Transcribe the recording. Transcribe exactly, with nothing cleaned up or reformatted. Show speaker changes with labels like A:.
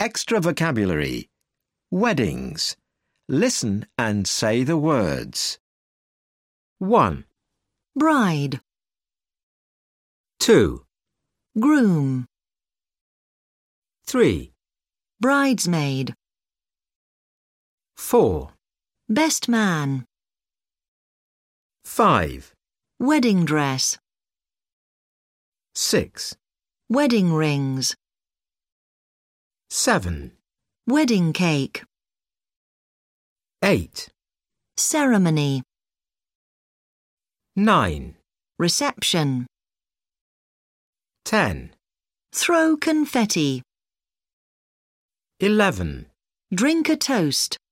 A: Extra vocabulary. Weddings. Listen and say the words. one,
B: Bride,
A: two,
B: groom,
A: three,
B: bridesmaid,
A: four,
B: best man,
A: five,
B: wedding dress,
A: six,
B: wedding rings,
A: seven,
B: wedding cake,
A: eight,
B: ceremony,
A: nine,
B: reception,
A: ten,
B: throw confetti,
A: eleven,
B: drink a toast.